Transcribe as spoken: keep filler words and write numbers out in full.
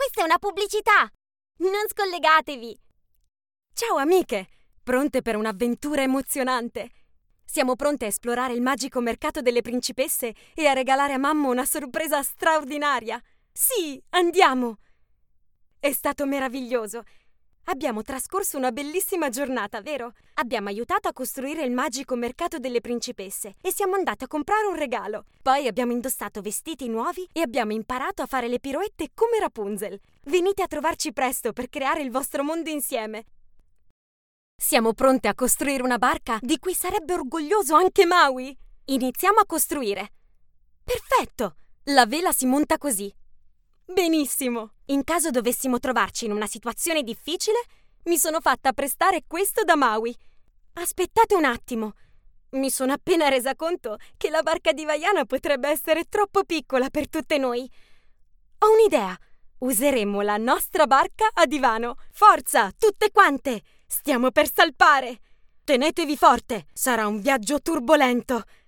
Questa è una pubblicità! Non scollegatevi! Ciao amiche! Pronte per un'avventura emozionante? Siamo pronte a esplorare il magico mercato delle principesse e a regalare a mamma una sorpresa straordinaria! Sì, andiamo! È stato meraviglioso! Abbiamo trascorso una bellissima giornata, vero? Abbiamo aiutato a costruire il magico mercato delle principesse e siamo andate a comprare un regalo. Poi abbiamo indossato vestiti nuovi e abbiamo imparato a fare le piroette come Rapunzel. Venite a trovarci presto per creare il vostro mondo insieme. Siamo pronte a costruire una barca di cui sarebbe orgoglioso anche Maui. Iniziamo a costruire. Perfetto! La vela si monta così. Benissimo! In caso dovessimo trovarci in una situazione difficile, mi sono fatta prestare questo da Maui. Aspettate un attimo. Mi sono appena resa conto che la barca di Vaiana potrebbe essere troppo piccola per tutte noi. Ho un'idea. Useremo la nostra barca a divano. Forza, tutte quante! Stiamo per salpare! Tenetevi forte, sarà un viaggio turbolento.